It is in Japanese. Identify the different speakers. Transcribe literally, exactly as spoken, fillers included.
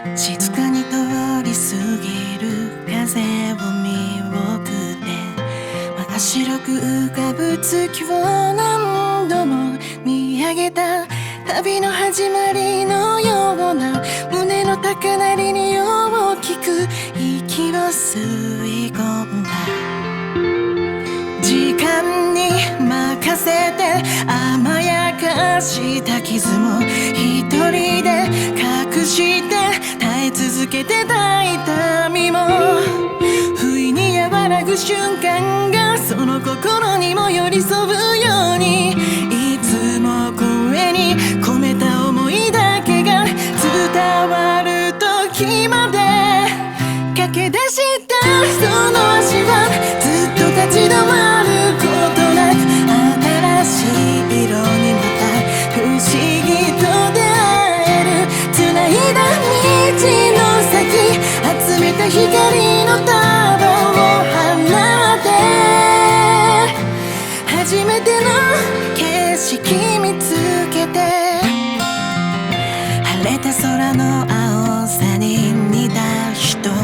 Speaker 1: 静かに通り過ぎる風を見送って真っ白く浮かぶ月を何度も見上げた。旅の始まりのような胸の高鳴りに大きく息を吸い込んだ。時間に任せて甘やかした傷も一人で隠して耐え続けてた痛みも不意に和らぐ瞬間がその心にも寄り添うようにいつも声に込めた思いだけが伝わる時まで駆け出したその足はずっと立ち止まることなく新しい色にまた不思議と出会える。繋いだ道の先集めた光の束を放って初めての景色見つけて晴れた空の青さに似た一